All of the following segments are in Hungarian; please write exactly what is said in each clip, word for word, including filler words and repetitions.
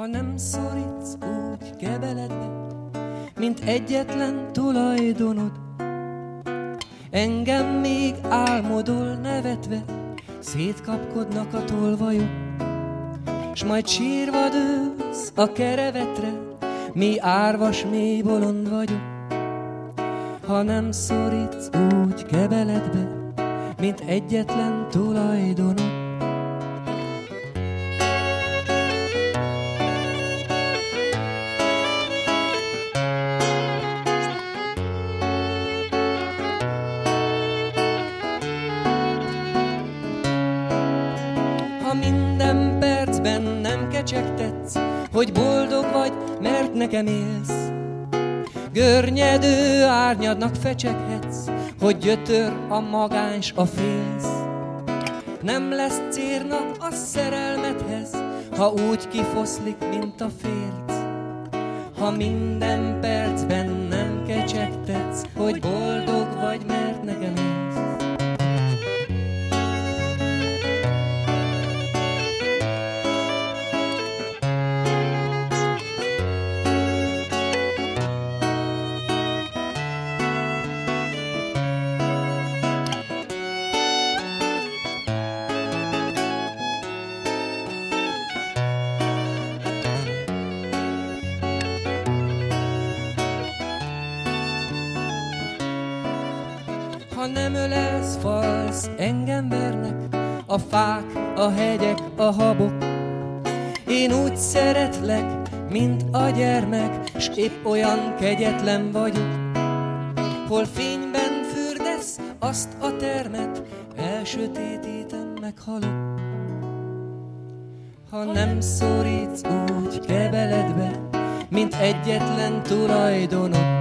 Ha nem szorítsz úgy kebeledve, mint egyetlen tulajdonod, engem még álmodol nevetve, szétkapkodnak a tolvajok, s majd sírva dőlsz a kerevetre, mi árvas, mély bolond vagyok. Ha nem szorítsz úgy kebeledbe, mint egyetlen tulajdonod. Ha minden percben nem kecsegtetsz, hogy boldog vagy, mert nekem élsz, görnyedő árnyadnak fecseghetsz, hogy gyötör a magáns, a félsz. Nem lesz cérna a szerelmethez, ha úgy kifoszlik, mint a férc. Ha minden percben nem kecsegtetsz, hogy boldog vagy, mert nekem élsz. Ha nem ölelsz, falsz, engem vernek a fák, a hegyek, a habok. Én úgy szeretlek, mint a gyermek, s épp olyan kegyetlen vagyok. Hol fényben fürdesz, azt a termet elsötétítem, meghalok. Ha nem szorítsz úgy kebeledbe, mint egyetlen tulajdonod.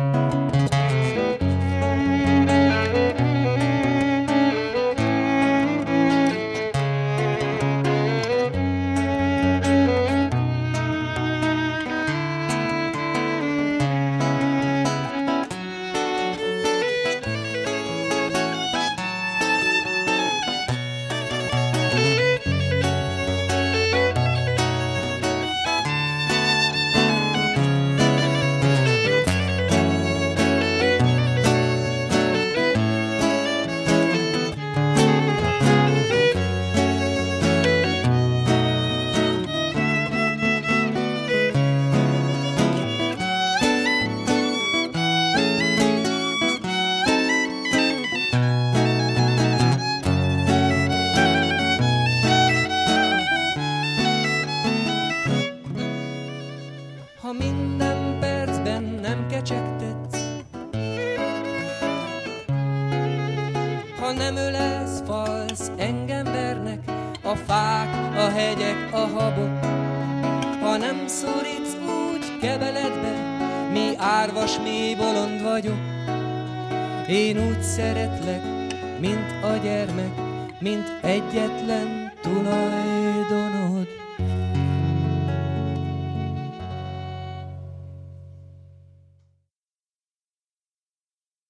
Ha minden percben nem kecsegtetsz, ha nem ölelsz, falsz, engem vernek a fák, a hegyek, a habok. Ha nem szorítsz úgy kebeledbe, mi árvas, mély bolond vagyok. Én úgy szeretlek, mint a gyermek, mint egyetlen tulaj.